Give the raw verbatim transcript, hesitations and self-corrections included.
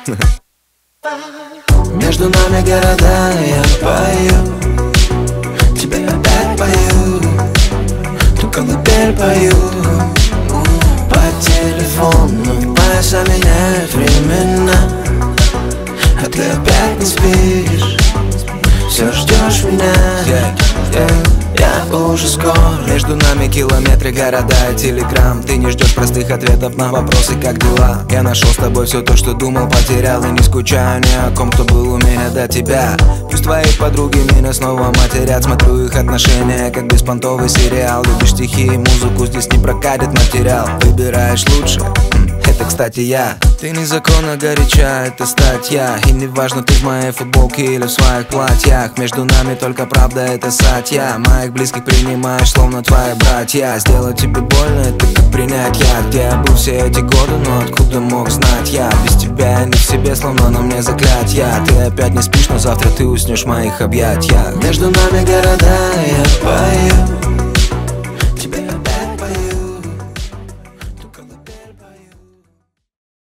Между нами города, я пою, тебе опять пою, ту колыбель пою. По телефону пояса меняют времена, а ты опять не спишь, все ждешь меня. yeah, yeah. Я уже скоро. Между нами километры, города и телеграм. Ты не ждешь простых ответов на вопросы, как дела. Я нашел с тобой все то, что думал, потерял. И не скучаю ни о ком, кто был у меня до тебя. Пусть твои подруги меня снова матерят. Смотрю их отношения, как беспонтовый сериал. Любишь стихи и музыку, здесь не прокатит материал. Выбираешь лучше, это, кстати, я. Ты незаконно горяча, это статья. И не важно, ты в моей футболке или в своих платьях. Между нами только правда, это сатья. Моих близких принимаешь, словно твои братья. Сделать тебе больно, это как принять яд. Где я был все эти годы, но откуда мог знать я? Без тебя я не в себе, словно на мне заклятья. Ты опять не спишь, но завтра ты уснешь в моих объятиях. Между нами города, я пою,